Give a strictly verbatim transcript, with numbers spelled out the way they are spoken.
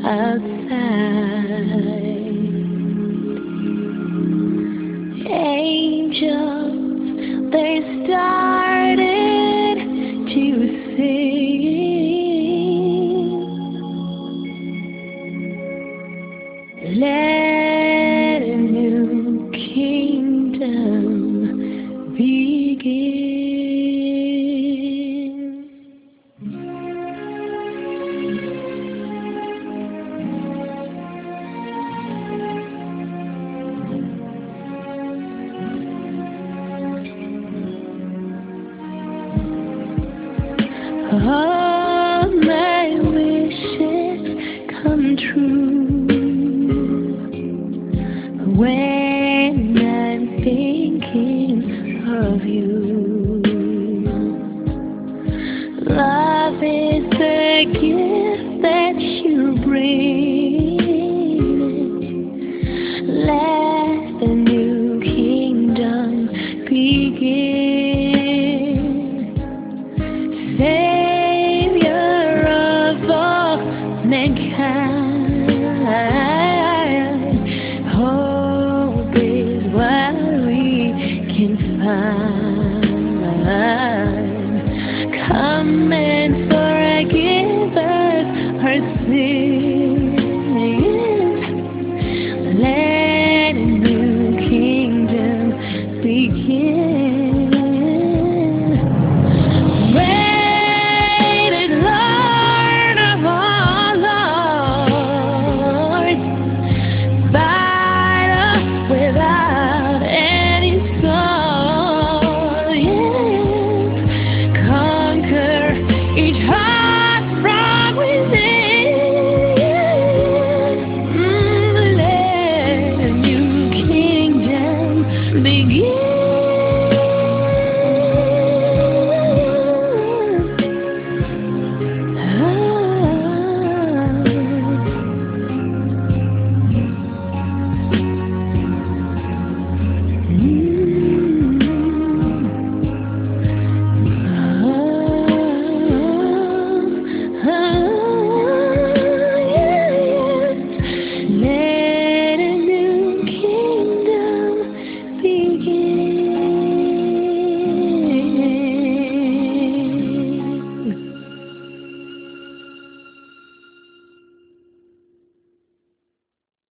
outside. Angels, they started to sing. Let a new kingdom begin. All my wishes come true when I'm thinking of you. Love is the gift that you bring. Let the new kingdom begin. Savior of all mankind, hope is what we can find. Come and